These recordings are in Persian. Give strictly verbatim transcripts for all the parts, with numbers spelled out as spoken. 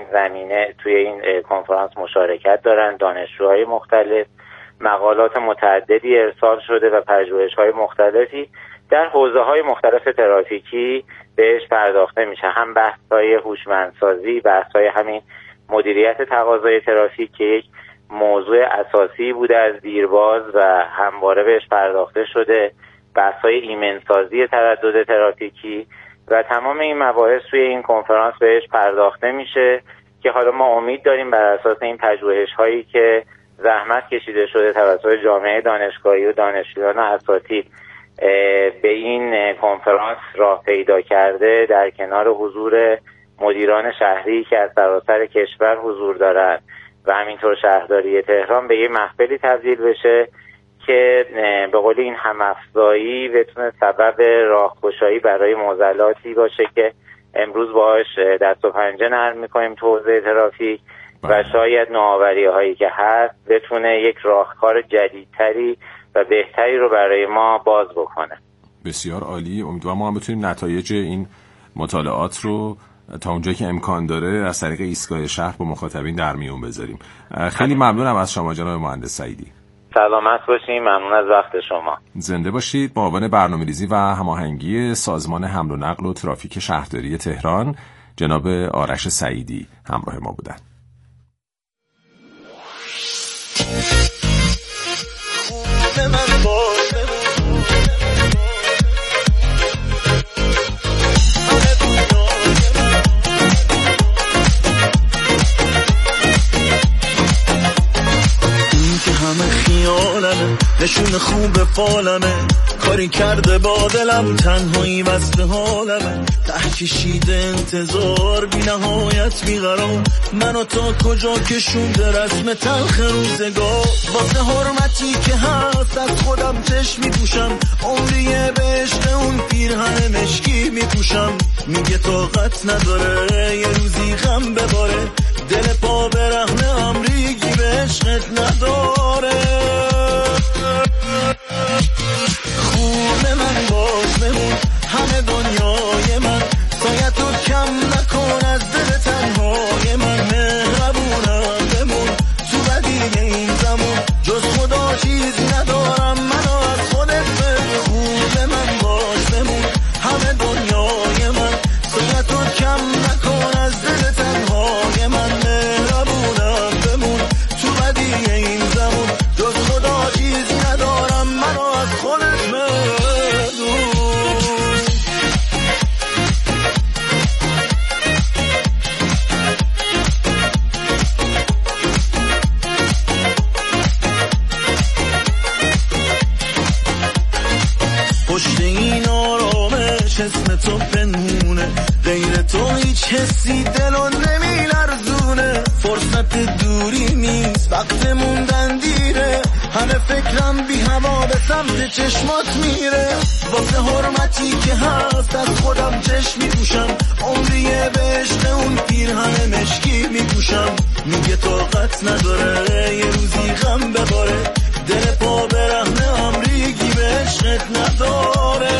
زمینه توی این کنفرانس مشارکت دارن. دانشجوهای مختلف، مقالات متعددی ارسال شده و پژوهش‌های مختلفی در حوزه‌های مختلف ترافیکی بهش پرداخته میشه. هم بحث‌های هوشمندسازی، بحث‌های همین مدیریت تقاضای ترافیک که یک موضوع اساسی بوده از دیرباز و همواره بهش پرداخته شده، بحث‌های ایمنسازی تردد ترافیکی و تمام این مباحث توی این کنفرانس بهش پرداخته میشه که حالا ما امید داریم بر اساس این پژوهش‌هایی که زحمت کشیده شده توسط جامعه دانشگاهی و دانشجویان و اساتید به این کنفرانس راه پیدا کرده، در کنار حضور مدیران شهری که از سراسر کشور حضور دارند و همینطور شهرداری تهران، به یه محفلی تبدیل بشه که به قول این هم‌افزایی بتونه سبب راهگشایی برای معضلاتی باشه که امروز باهاش دست و پنجه نرم می‌کنیم تو حوزه ترافیک و شاید نوآوری هایی که هست بتونه یک راهکار جدیدتری و بهتری رو برای ما باز بکنه. بسیار عالی. امیدوارم ما هم بتونیم نتایج این مطالعات رو تا اونجایی که امکان داره از طریق ایستگاه شهر با مخاطبین در میون بذاریم. خیلی ممنونم از شما جناب مهندس سعیدی. سلامت باشین. ممنون از وقت شما. زنده باشید. معاون برنامه‌ریزی و هماهنگی سازمان حمل و نقل و ترافیک شهرداری تهران جناب آرش سعیدی همراه ما بودند. همه خیالمه، نشون خوب فالمه، کاری کرده با دلم تنهایی وصل حالمه، ته کشیده انتظار بی نهایت بیقرار، منو تا کجا کشونده رسم تلخ روزگار، واسه حرمتی که هست از خودم چشم میپوشم، عمریه به عشق اون پیرهن مشکی میپوشم، میگه طاقت نداره یه روزی غم بباره، دل پا برهنه امریگی به عشقت نداره، خونه من باز بمون همه دنیای من، سایت رو کم نکن از دل تنهای من، مهربونم بمون تو بدی این زمان، جز خدا چیزی ندارم منو از خودت بگو، خونه من باز بمون همه دنیای من، سایت رو کم نکن از دل تنهای من، مهربونم بمون تو بدی این زمان، جز خدا چیزی ندارم منو از خودت بگو. پشت این آرامش اسم تو پنهونه، غیر تو هیچ حسی دلو نمیلرزونه، فرصت دوری نیست وقت موندن دیره، همه فکرم بی هوا به سمت چشمات میره، واسه حرمتی که هست از خودم چشم میپوشم، عمریه به عشق اون پیرهن مشکی میپوشم، میگه طاقت نداره یه روزی غم بباره، دل پا برهنه امریگی به عشقت نداره،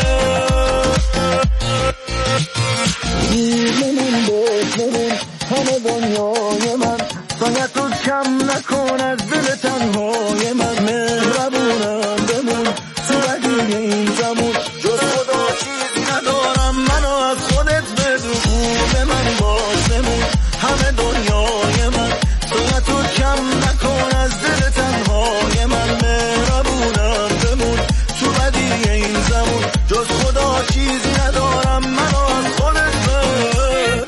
من باز نمون همه دنیای من، سایت رو کم نکن از دل تنهای من، مهربونم بمون تو بدی این زمان، جز خدا چیزی ندارم منو از خودت بدو، به من باز نمون همه دنیای من، سایت رو کم نکن از دل تنهای من، مهربونم بمون تو بدی این زمان، جز خدا چیزی ندارم منو از خودت بدو.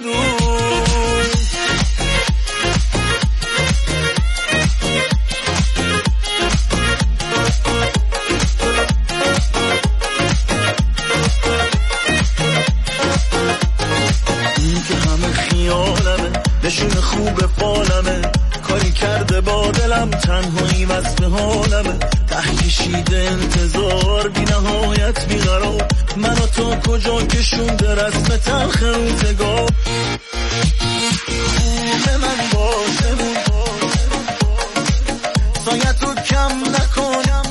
نشون خوب فالمه، کاری کرده با دلم تنهایی وصل حالمه، ته کشیده انتظار بی نهایت بیقرار، منو تا کجا کشونده رسم تلخ روزگار، خونه من باز بمون سایت رو کم نکنم،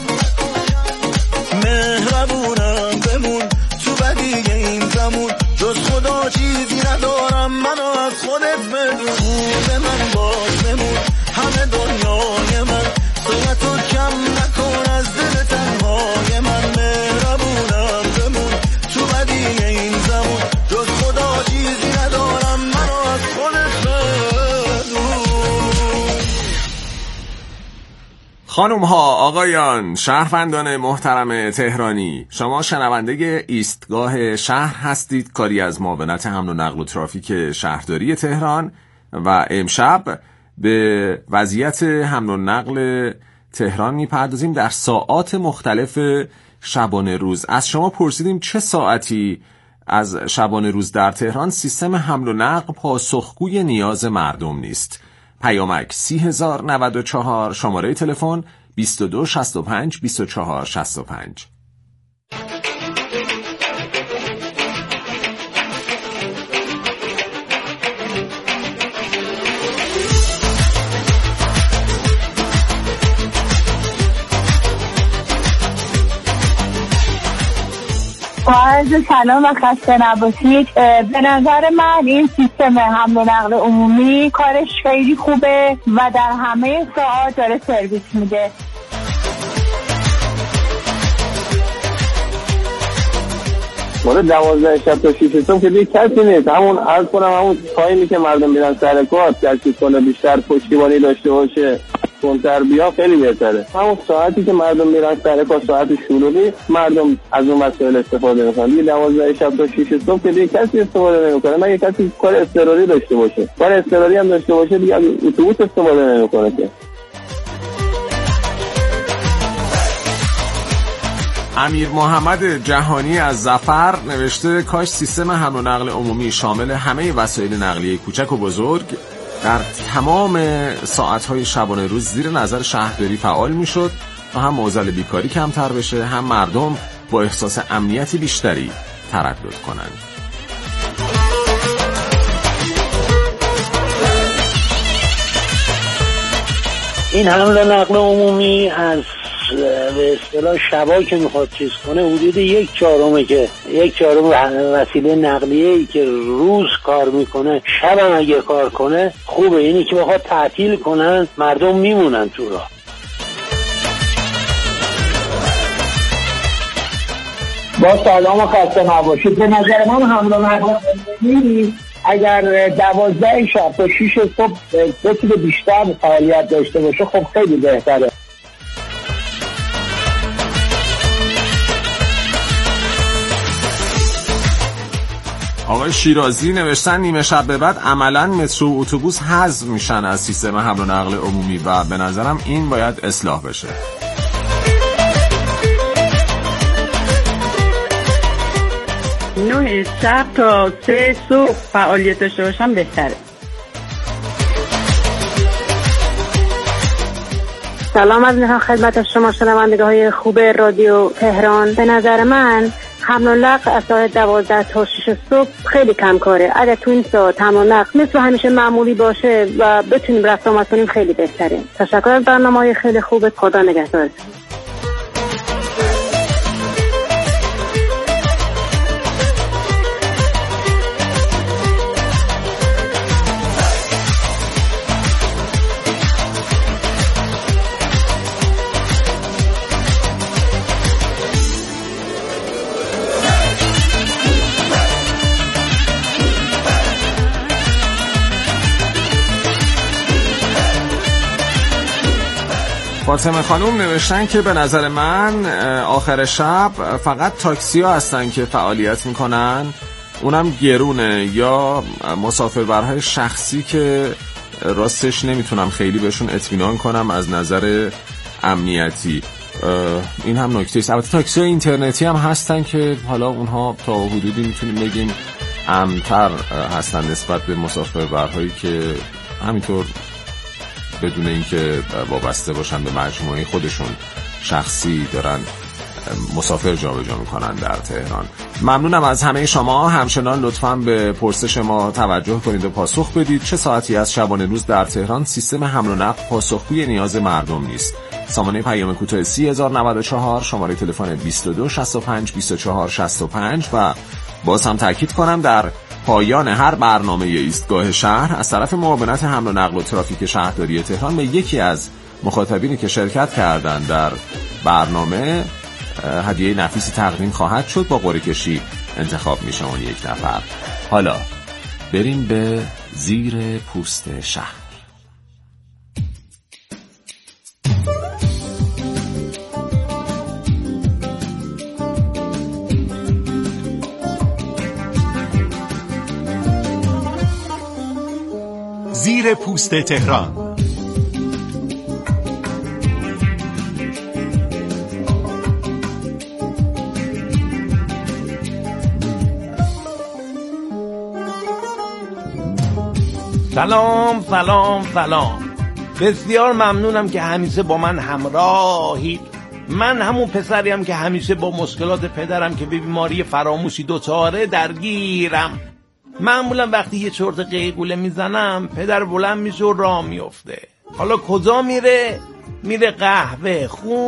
مهربونم بمون تو بدی این زمان، جز خدا چیزی ندارم منو از خودت بدون. به من باز بمون، همه دنیای من صورتو کم نکن از دل تنهای من، مهربونم بمون تو بدیه این زمان، جز خدا چیزی ندارم منو از خودت بدون. خانم ها، آقایان، شهروندان محترم تهرانی، شما شنونده ایستگاه شهر هستید، کاری از معاونت حمل و نقل و ترافیک شهرداری تهران، و امشب به وضعیت حمل و نقل تهران میپردازیم در ساعات مختلف شبانه روز. از شما پرسیدیم چه ساعتی از شبانه روز در تهران سیستم حمل و نقل پاسخگوی نیاز مردم نیست. پیامک سی هزار و نود و چهار، شماره تلفن بیست و دو شصت و پنج بیست و چهار شصت و پنج. عرض سلام و خسته نباشید. به نظر من این سیستم حمل و نقل عمومی کارش خیلی خوبه و در همه ساعات داره سرویس میده. مورد دوازده شب تا شیش صبح که دیگه کسی نیست. همون عرض کنم همون تایمی که مردم میرن سر کار، کسی کنه بیشتر پشتیبانی داشته باشه، کنتر بیا، خیلی بهتره. همون ساعتی که مردم میرن سر کار، ساعت شلوغی، مردم از اون وسایل استفاده میکنن. دیگه دوازده شب تا شیش صبح که دیگه کسی استفاده نمیکنه، مگه کسی کار اضطراری داشته باشه. کار اضطراری هم داشته باشه دیگه اتوبوس استفاده نمیکنه که. امیر محمد جهانی از ظفر نوشته کاش سیستم حمل و نقل عمومی شامل همه وسایل نقلیه کوچک و بزرگ در تمام ساعت‌های شبانه روز زیر نظر شهرداری فعال می‌شد و هم معضل بیکاری کمتر بشه، هم مردم با احساس امنیتی بیشتری تردد کنند. این حمل و نقل عمومی از به اصطلاح شبا که میخواد چیز کنه حدود یک چهارمه که یک چهارم وسیله نقلیه ای که روز کار میکنه شب هم اگه کار کنه خوبه. اینی که بخواد تعطیل کنن مردم میمونن تو راه. با سلام و خسته نباشید. به نظر من حمل و نقل عمومی اگر دوازده شب تا شیش صبح بتونه بیشتر فعالیت داشته باشه خب خیلی بهتره. آقای شیرازی نوشتن نیمه شب به بعد عملاً مترو و اتوبوس حذف میشن از سیستم حمل و نقل عمومی و به نظرم این باید اصلاح بشه. نه شب تا سه صبح فعالیت داشته باشم بهتره. سلام از میخوام خدمت شما شنونده های خوب رادیو تهران. به نظر من حمل و نقل از ساعت دوازده تا شش صبح خیلی کم کاره. اگر تو این ساعت حمل و نقل مثل همیشه معمولی باشه و بتونیم رفت آمد کنیم خیلی بهتره. تشکر از برنامه‌های خیلی خوبت. خدا نگهدار. فاطمه خانوم نوشتن که به نظر من آخر شب فقط تاکسی ها هستن که فعالیت میکنن، اونم گرونه، یا مسافربرهای شخصی که راستش نمیتونم خیلی بهشون اطمینان کنم از نظر امنیتی. این هم نکته است. البته تاکسی های اینترنتی هم هستن که حالا اونها تا حدودی میتونیم بگیم امن‌تر هستن نسبت به مسافربرهایی که همینطور بدون اینکه وابسته باشن به مجموعه خودشون شخصی دارن مسافر جابجا میکنن در تهران. ممنونم از همه شما. همچنان لطفاً به پرسش ما توجه کنید و پاسخ بدید. چه ساعتی از شبانه روز در تهران سیستم حمل و نقل پاسخگوی نیاز مردم نیست؟ سامانه پیام کوتاه سی هزار و نود و چهار، شماره تلفن بیست و دو شصت و پنج بیست و چهار شصت و پنج. و باز هم تاکید کنم در پایان هر برنامه ایستگاه شهر از طرف معاونت حمل و نقل و ترافیک شهرداری تهران به یکی از مخاطبینی که شرکت کردند در برنامه هدیه نفیسی تقدیم خواهد شد. با قرعه کشی انتخاب میشه اون یک نفر. حالا بریم به زیر پوست شهر. زیر پوست تهران. سلام سلام سلام. بسیار ممنونم که همیشه با من همراهید. من همون پسریم که همیشه با مشکلات پدرم که به بیماری فراموشی دوچاره درگیرم. معمولا وقتی یه چرت قیقوله میزنم پدر بلند میشه و راه میفته. حالا کجا میره؟ میره قهوه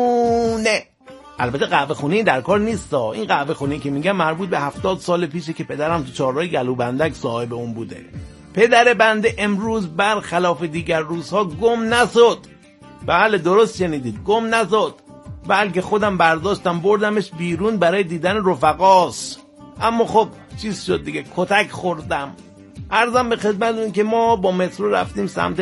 خونه. البته قهوه خونه در کار نیستا. این قهوه خونه که میگم مربوط به هفتاد سال پیشه که پدرم تو چهارراه گلوبندک صاحب اون بوده. پدر بنده امروز برخلاف دیگر روزها گم نشد. بله درست شنیدید، گم نشد، بلکه خودم برداشتم بردمش بیرون برای دیدن رفقاس. اما خب چیز شد دیگه، کتک خوردم. عرضم به خدمتتون که ما با مترو رفتیم سمت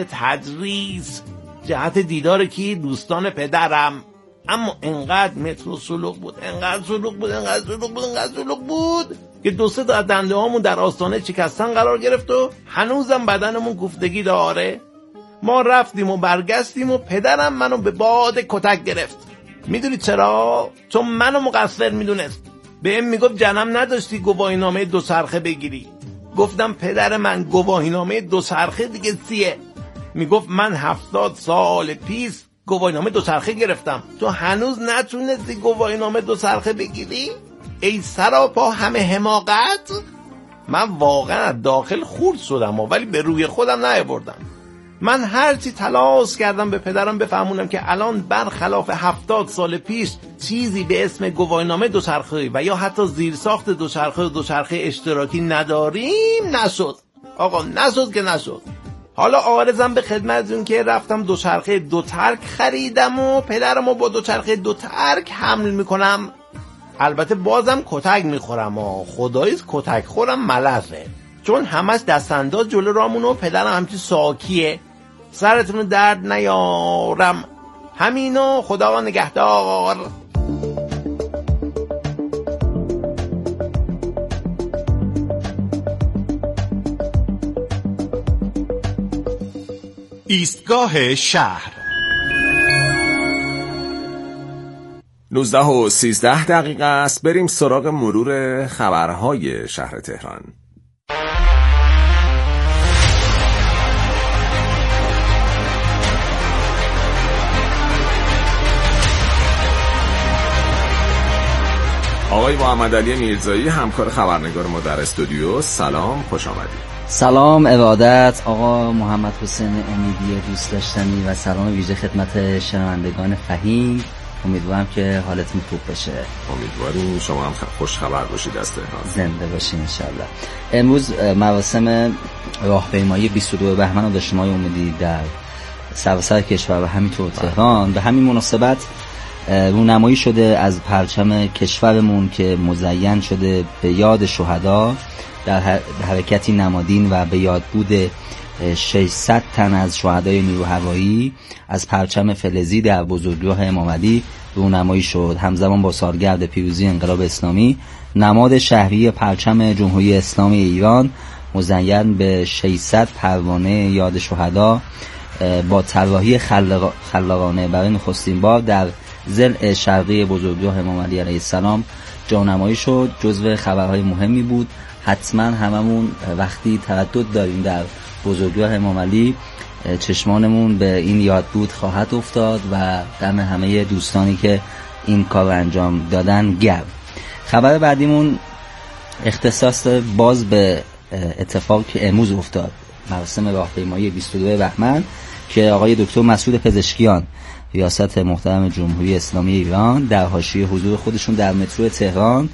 تدریس جهت دیدار کی؟ دوستان پدرم. اما انقدر مترو شلوغ بود، انقدر شلوغ بود، انقدر شلوغ بود، انقدر شلوغ بود که دو سه تا دنده هامون در آستانه شکستن قرار گرفت و هنوزم بدنمون کوفتگی داره. ما رفتیم و برگشتیم و پدرم منو به باد کتک گرفت. میدونید چرا؟ چون منو مقصر میدونست. بهم میگفت جنم نداشتی گواهینامه دو چرخه بگیری. گفتم پدر من گواهینامه دو چرخه دیگه چیه؟ میگفت من هفتاد سال پیش گواهینامه دو چرخه گرفتم، تو هنوز نتونستی گواهینامه دو چرخه بگیری؟ ای سراپا همه حماقت. من واقعا از داخل خورد شدم ولی به روی خودم نیاوردم. من هرچی تلاش کردم به پدرم بفهمونم که الان برخلاف هفتاد سال پیش چیزی به اسم گواهینامه دوچرخه و یا حتی زیرساخت دوچرخه و دوچرخه اشتراکی نداریم. نشد آقا، نشد که نشد. حالا عارضم به خدمتتون که رفتم دوچرخه دو ترک خریدم و پدرمو با دوچرخه دو ترک حمل میکنم. البته بازم کتک میخورم و خداییست کتک خورم ملسه، چون همش دستانداز جلو رامون و پدرم همچی ساکیه. سرتون درد نیارم. همینو، خدا نگهدار. ایستگاه شهر. نوزده و سیزده دقیقه است. بریم سراغ مرور خبرهای شهر تهران. آقای محمد علی میرزایی، همکار خبرنگار ما در استودیو، سلام، خوش آمدید. سلام، ارادت آقا محمد حسین امیدی دوست داشتنی و سلام ویژه خدمت شنوندگان فهیم. امیدوارم که حالتون خوب بشه. امیدواریم شما هم خوش خبر باشید از تهران. زنده باشین انشالله. امروز مراسم راهپیمایی بیست و دو بهمن رو داشتیم های امیدی در سراسر کشور و همینطور تهران. به همین مناسبت رونمایی شده از پرچم کشورمون که مزین شده به یاد شهدا در حرکتی نمادین و به یاد بود ششصد تن از شهدای نیرو هوایی از پرچم فلزی در بزرگراه امام علی رونمایی شد. همزمان با سالگرد پیروزی انقلاب اسلامی، نماد شهری پرچم جمهوری اسلامی ایران مزین به ششصد پروانه یاد شهدا با طراحی خلاقانه برای نخستین بار در ضلع شرقی بزرگراه امام علی علیه السلام جانمایی شد. جزو خبرهای مهمی بود. حتما هممون وقتی تردد داریم در بزرگراه امام علی چشمانمون به این یاد بود خواهد افتاد و دم همه دوستانی که این کار انجام دادن گرم. خبر بعدیمون اختصاص باز به اتفاق که امروز افتاد، مراسم راهپیمایی بیست و دو بهمن که آقای دکتر مسعود پزشکیان ریاست محترم جمهوری اسلامی ایران در حاشیه حضور خودشون در مترو تهران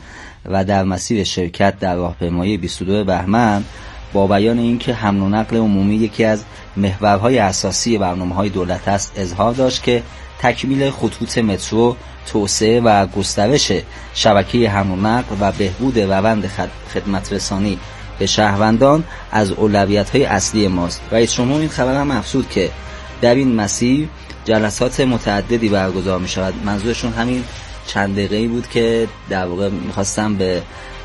و در مسیر شرکت در راهپیمایی بیست و دو بهمن با بیان اینکه حمل و نقل عمومی یکی از محورهای اساسی برنامه‌های دولت است، اظهار داشت که تکمیل خطوط مترو، توسعه و گسترش شبکه حمل و نقل و بهبود روند خدمت رسانی به شهروندان از اولویت‌های اصلی ماست. رئیس جمهور این خبر هم افزود که در این مسیر جلسات متعددی برگزار می شود. منظورشون همین چند دقیقه‌ای بود که در واقع می‌خواستن به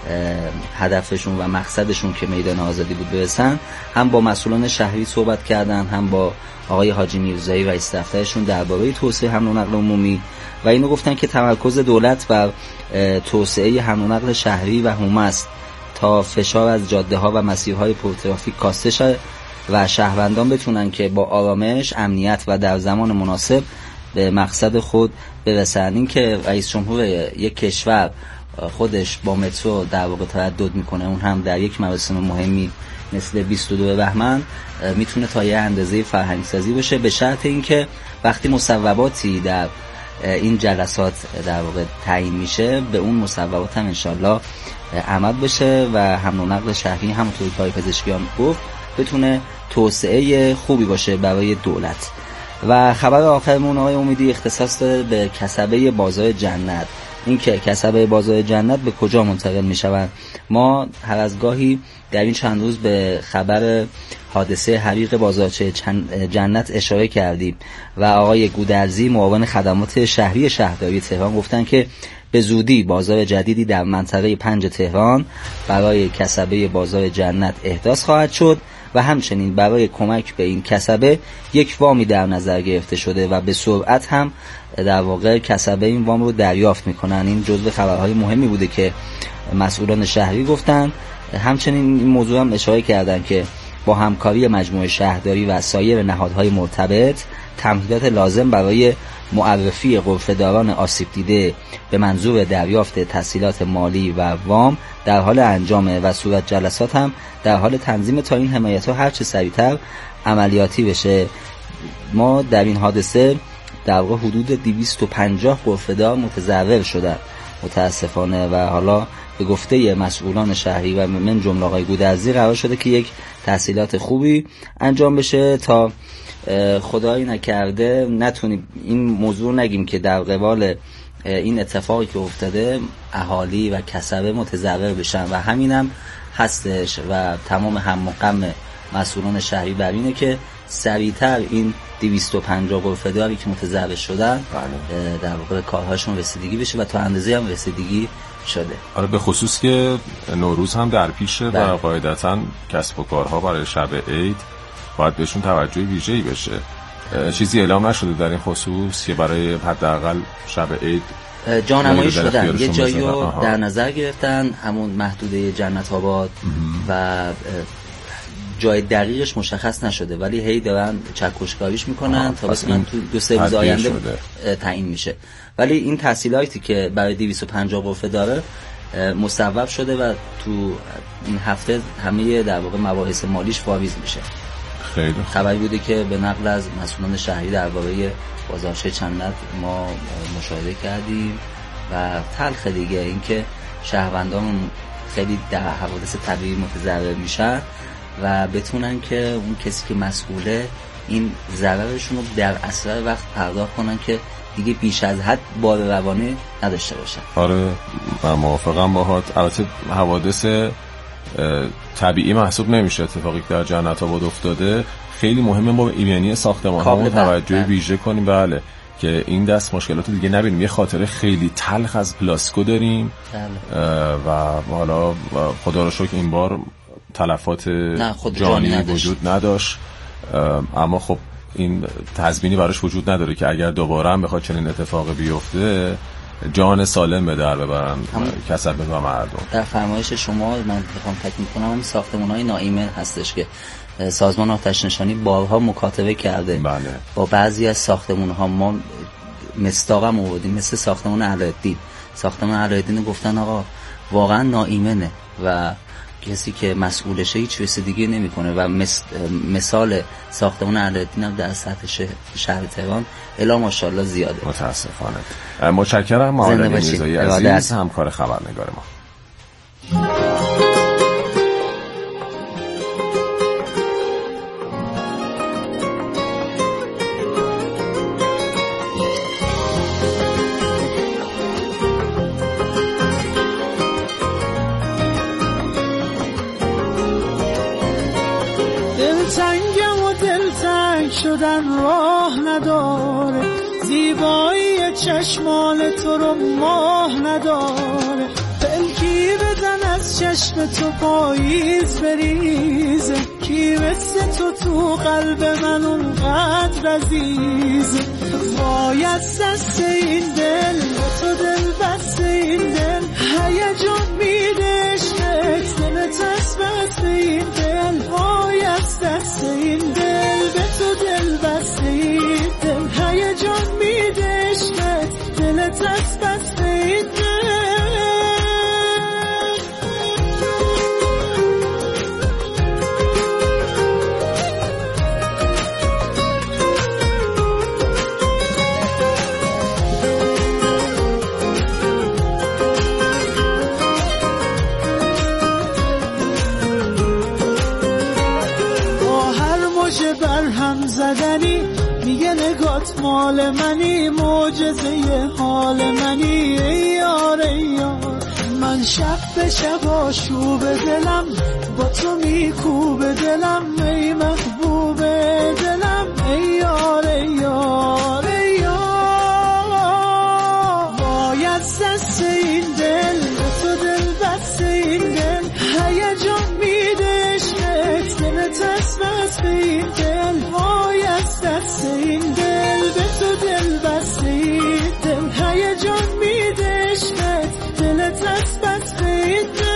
هدفشون و مقصدشون که میدان آزادی بود برسن. هم با مسئولان شهری صحبت کردن، هم با آقای حاجی میرزایی رئیس دفترشون درباره توسعه حمل و نقل عمومی و اینو گفتن که تمرکز دولت بر توسعه حمل و نقل شهری و هومه است تا فشار از جاده‌ها و مسیرهای پرترافیک کاسته شود و شهروندان بتونن که با آرامش، امنیت و در زمان مناسب به مقصد خود برسن. این که رئیس جمهور یک کشور خودش با مترو در واقع تردد میکنه، اون هم در یک مراسم مهمی مثل بیست و دو بهمن، میتونه تا یه اندازه فرهنگ سازی بشه، به شرط اینکه وقتی مصوباتی در این جلسات در واقع تعیین میشه به اون مصوبات هم انشالله عمل بشه و حمل و نقل شهری همونطور که آقای پزشکیان گفت بتونه توسعه خوبی باشه برای دولت. و خبر آخرمون آقای امیدی اختصاص داره به کسبه بازار جنت. این که کسبه بازار جنت به کجا منتقل می شوند؟ ما هر از گاهی در این چند روز به خبر حادثه حریق بازارچه جنت اشاره کردیم و آقای گودرزی معاون خدمات شهری شهرداری تهران گفتن که به زودی بازار جدیدی در منطقه پنج تهران برای کسبه بازار جنت احداث خواهد شد و همچنین برای کمک به این کسبه یک وامی در نظر گرفته شده و به سرعت هم در واقع کسبه این وام رو دریافت میکنن. این جزو خبرهای مهمی بوده که مسئولان شهری گفتن. همچنین این موضوع هم اشاره کردن که با همکاری مجموعه شهرداری و سایر نهادهای مرتبط تمهیدات لازم برای معرفی غرفه‌داران آسیب دیده به منظور دریافت تسهیلات مالی و وام در حال انجامه و صورت جلسات هم در حال تنظیم تا این حمایت‌ها هر چه سریعتر عملیاتی بشه. ما در این حادثه در واقع حدود دویست و پنجاه غرفه‌دار متضرر شدن متاسفانه و حالا به گفته مسئولان شهری و من جمله آقای گودرزی قرار شده که یک تسهیلات خوبی انجام بشه تا خدایی نکرده نتونیم این موضوع نگیم که در قبال این اتفاقی که افتاده اهالی و کسبه متضرر بشن و همینم هستش و تمام هم و غم مسئولان شهری بر اینه که سریعتر این دویست و پنجاه غرفه‌داری که متضرر شدن در واقع کارهاشون رسیدگی بشه و تا اندازه هم رسیدگی شده. آره به خصوص که نوروز هم در پیشه و قاعدتاً کسب و کارها برای شب عید باید بهشون توجه ویژه‌ای بشه. چیزی اعلام نشده در این خصوص که برای حداقل شب عید جانمایی شدن؟ یه جایی رو در نظر گرفتن، همون محدوده جنت آباد و جای دقیقش مشخص نشده ولی هی دارن چکشکاریش میکنن تا بتونن تو دو سه روز آینده تعیین میشه. ولی این تحصیلاتی که برای دویست و پنجاه غرفه داره مصوب شده و تو این هفته همه در واقع مباحث مالیش فاویز میشه. خیلی خبری بوده که به نقل از مسئولان شهری درباره بازارچه جنت ما مشاهده کردیم و تلخ دیگه اینکه شهروندان خیلی در حوادث طبیعی متضرر میشن و بتونن که اون کسی که مسئوله این ضررشون رو در اسرع وقت پرداخت کنن که دیگه بیش از حد بار روانی نداشته باشن. آره من موافقم باهات. البته حوادث طبیعی محسوب نمیشه. اتفاقی که در جنت آباد افتاده خیلی مهمه ما به ایمنی ساختمان‌ها توجه ویژه کنیم. بله که این دست مشکلات دیگه نبینیم. یه خاطره خیلی تلخ از پلاسکو داریم بله. و حالا خدا رو شکر این بار تلفات جانی وجود نداشت، اما خب این تضمینی براش وجود نداره که اگر دوباره هم بخواد چنین اتفاق بیفته جان سالم به در ببرن کسبه و مردم. در فرمایش شما من میخوام تکمیل کنم این ساختمان‌های ناایمن هستش که سازمان آتش نشانی بارها مکاتبه کرده بله. با بعضی از ساختمان‌ها ما مستاقم آوردیم مثل ساختمان علایالدین. ساختمان علایالدین گفتن آقا واقعا ناایمنه و کسی که مسئولشه هیچ رسیدگی نمیکنه و مس... مثال ساختمان علایالدین هم در سطح شهر, شهر تهران الا ماشاءالله زیاده. متاسفانه. متشکرم معالجه میرزایی عزیز همکار خبرنگار ما. شدن راه نداره، زیبایی چشمان تو رو ماه نداره، پلکی بدن از چشم تو پاییز بریزه، کی مثل تو تو قلب من اونقدر عزیزه. وای از دست این دل تو دل بست این دل، هیجان میده عشقت دلت از بست این دل. وای از دست این دل به تو دل بست این دل، هیجان میده عشقت دلت از بست این دل. زدنی میگه نگات مال منی، معجزه حال منی ای یار ای یار. من شب به شب آشوب دلم با تو میکوب دلم، ای محبوب دلم ای یار ای یار ای یار. وای از دست این دل به تو دل بست این دل، هیجان میده عشقت دلت از بست این دل. وای از دست این دل به تو دل بست این دل، هیجان میده عشقت دلت از بست این دل.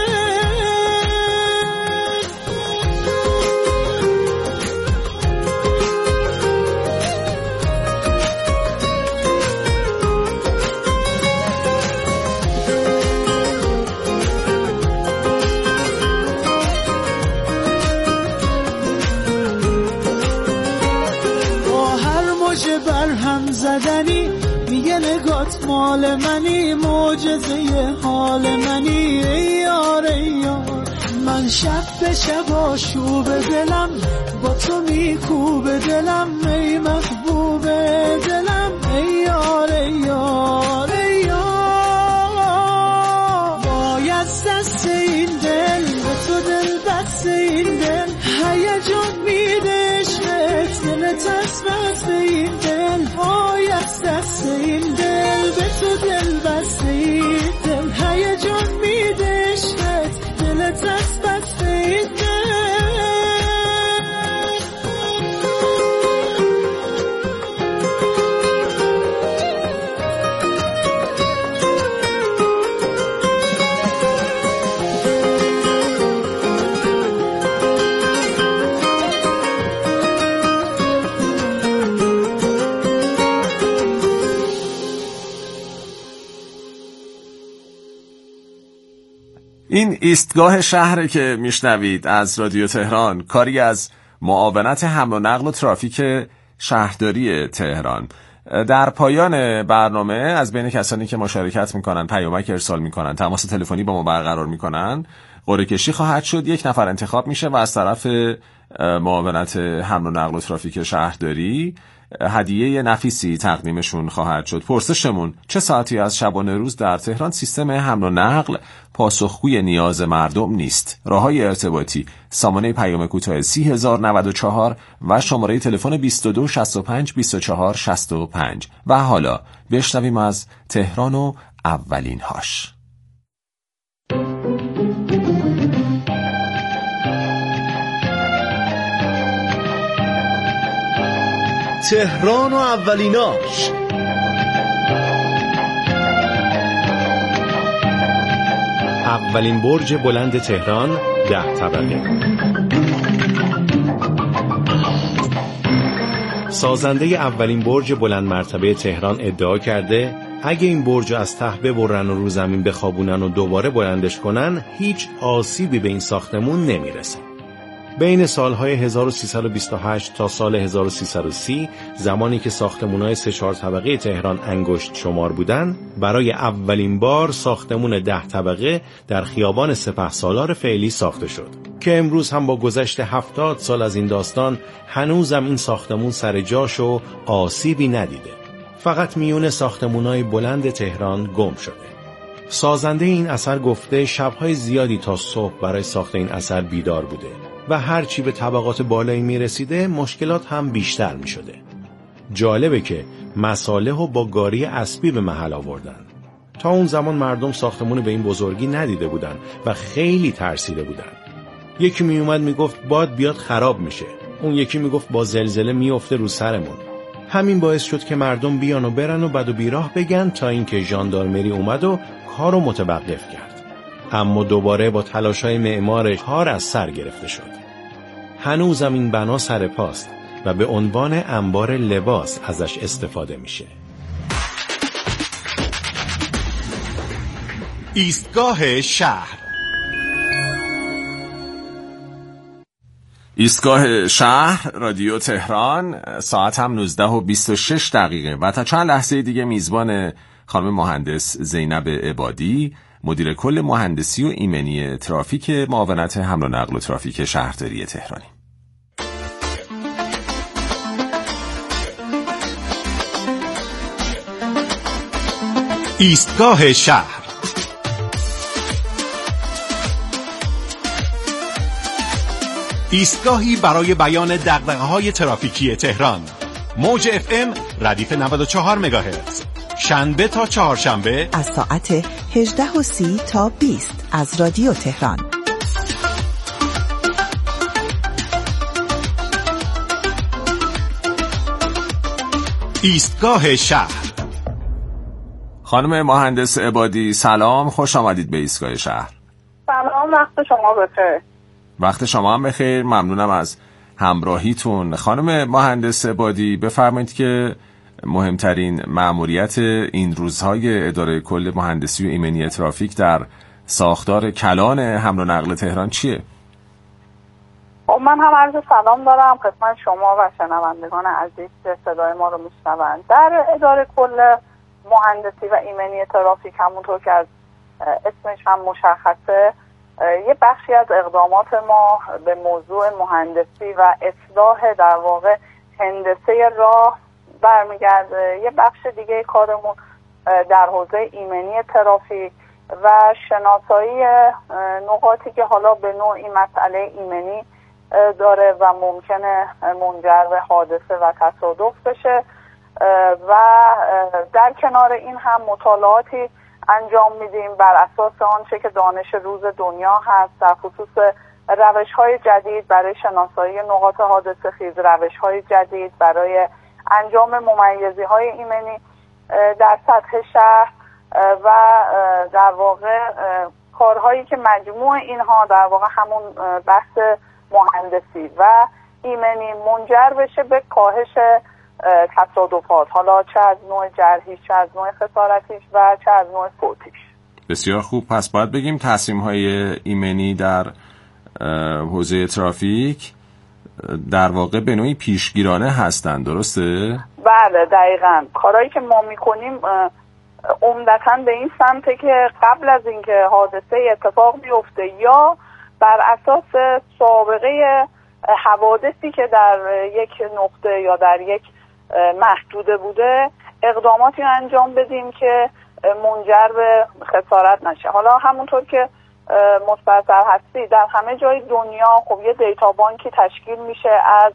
زدنی میگه نگات مال منی، معجزه حال منی ای یار ای یار. من شب به شب آشوب دلم با تو میکوب دلم، ای محبوب دلم ای یار ای یار ای یار. وای از دست این دل به تو دل بست این دل، هیجان میده عشقت دلت از بست این دل. وای از دست این دل به تو دل بست این دل، هیجان میده عشقت دلت از بست این دل. این ایستگاه شهر که میشنوید از رادیو تهران، کاری از معاونت حمل و نقل و ترافیک شهرداری تهران. در پایان برنامه از بین کسانی که مشارکت میکنن، پیامک ارسال میکنن، تماس تلفنی با ما برقرار میکنن، قرعه کشی خواهد شد. یک نفر انتخاب میشه و از طرف معاونت حمل و نقل و ترافیک شهرداری هدیه نفیسی تقدیمشون خواهد شد. پرسشمون: چه ساعتی از شبانه روز در تهران سیستم حمل و نقل پاسخگوی نیاز مردم نیست؟ راههای ارتباطی: سامانه پیام کوتاه سی هزار و نود و چهار و شماره تلفن بیست و دو شصت و پنج بیست و چهار شصت و پنج. و حالا بشنویم از تهران و اولین هاش. تهران و اولیناش. اولین برج بلند تهران، ده طبقه. سازنده اولین برج بلند مرتبه تهران ادعا کرده اگه این برج از ته ببرن و رو زمین بخوابونن و دوباره بلندش کنن، هیچ آسیبی به این ساختمون نمیرسه. بین سالهای هزار و سیصد و بیست و هشت تا سال هزار و سیصد و سی، زمانی که ساختمان‌های سه چهار طبقه تهران انگشت شمار بودن، برای اولین بار ساختمون ده طبقه در خیابان سپهسالار فعلی ساخته شد که امروز هم با گذشت هفتاد سال از این داستان هنوزم این ساختمون سر جاش و آسیبی ندیده. فقط میون ساختمان‌های بلند تهران گم شده. سازنده این اثر گفته شب‌های زیادی تا صبح برای ساخت این اثر بیدار بوده. و هرچی به طبقات بالایی می رسیده مشکلات هم بیشتر می شده. جالبه که مصالح رو با گاری اسبی به محل آوردن. تا اون زمان مردم ساختمون به این بزرگی ندیده بودن و خیلی ترسیده بودن. یکی می اومد می گفت باد بیاد خراب میشه. اون یکی می گفت با زلزله می افته رو سرمون. همین باعث شد که مردم بیان و برن و بد و بیراه بگن تا اینکه ژاندارمری اومد و کارو متوقف کرد. اما دوباره با تلاش‌های معمارش کار از سر گرفته شد. هنوزم این بنا سر پاست و به عنوان انبار لباس ازش استفاده میشه. ایستگاه شهر. ایستگاه شهر رادیو تهران، ساعت هم نوزده و بیست و شش دقیقه و تا چند لحظه دیگه میزبان خانم مهندس زینب عبادی، مدیر کل مهندسی و ایمنی ترافیک معاونت حمل و نقل و ترافیک شهرداری تهرانی. ایستگاه شهر. ایستگاهی برای بیان دغدغه‌های ترافیکی تهران. موج اف ام ردیف نود و چهار مگاهرتز. شنبه تا چهارشنبه از ساعت هجده و سی تا بیست از رادیو تهران. ایستگاه شهر. خانم مهندس عبادی سلام، خوش آمدید به ایستگاه شهر. سلام، وقت شما بخیر. وقت شما هم بخیر، ممنونم از همراهیتون. خانم مهندس عبادی بفرمایید که مهمترین مأموریت این روزهای اداره کل مهندسی و ایمنی ترافیک در ساختار کلان حمل و نقل تهران چیه؟ من هم عرض سلام دارم خدمت شما و شنوندگان عزیز که صدای ما رو میشنوند. در اداره کل مهندسی و ایمنی ترافیک، همونطور که از اسمش هم مشخصه، یه بخشی از اقدامات ما به موضوع مهندسی و اصلاح در واقع هندسه راه برمیگرده. یه بخش دیگه کارمون در حوزه ایمنی ترافیک و شناسایی نقاطی که حالا به نوعی مسئله ایمنی داره و ممکنه منجر به حادثه و تصادف بشه و در کنار این هم مطالعاتی انجام میدیم بر اساس آنچه که دانش روز دنیا هست در خصوص روش‌های جدید برای شناسایی نقاط حادثه خیز، روش‌های جدید برای انجام ممیزی‌های ایمنی در سطح شهر و در واقع کارهایی که مجموع اینها در واقع همون بحث مهندسی و ایمنی منجر بشه به کاهش تصادفات، حالا چه از نوع جرحیش، چه از نوع خسارتیش و چه از نوع فوتیش. بسیار خوب، پس باید بگیم تصمیم‌های ایمنی در حوزه ترافیک در واقع به نوعی پیشگیرانه هستن، درسته؟ بله دقیقاً. کارهایی که ما میکنیم عمدتاً به این سمته که قبل از اینکه حادثه اتفاق بیفته یا بر اساس سابقه حوادثی که در یک نقطه یا در یک محدوده بوده اقداماتی انجام بدیم که منجر به خسارت نشه. حالا همونطور که مستحضر هستی در همه جای دنیا خب یه دیتا بانکی تشکیل میشه از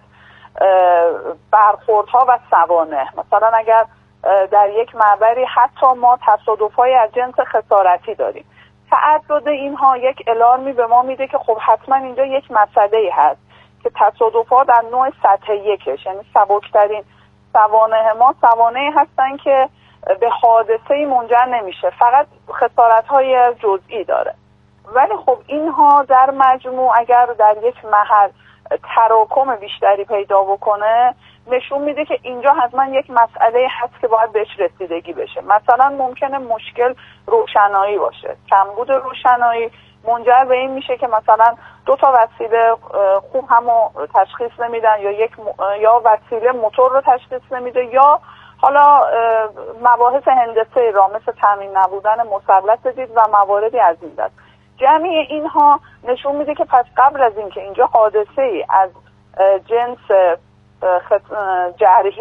برخوردها و سوانح. مثلا اگر در یک معبری حتی ما تصادف‌های از جنس خسارتی داریم، تعدد اینها یک الارمی به ما میده که خب حتما اینجا یک مسئله‌ای هست که تصادفات در نوع سطح یکش، یعنی سبکترین سوانح ما سوانحی هستن که به حادثه‌ای منجر نمیشه، فقط خسارت‌های جزئی داره. ولی خب اینها در مجموع اگر در یک محل تراکم بیشتری پیدا بکنه نشون میده که اینجا حتما یک مسئله هست که باید بهش رسیدگی بشه. مثلا ممکنه مشکل روشنایی باشه، کمبود روشنایی منجر به این میشه که مثلا دو تا وسیله خوب همو تشخیص نمیدن یا یک م... یا وسیله موتور رو تشخیص نمیده یا حالا مباحث هندسه را مثل تامین نبودن مثلث دید و مواردی از این دست. جمعی اینها نشون میده که پس قبل از اینکه اینجا حادثه‌ای از جنس جرحی